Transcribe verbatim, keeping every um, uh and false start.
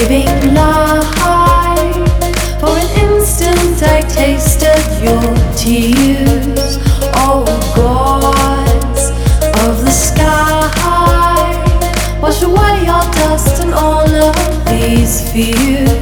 living life. For an instant I tasted your tears. Oh gods of the sky, wash away all dust and all of these fears.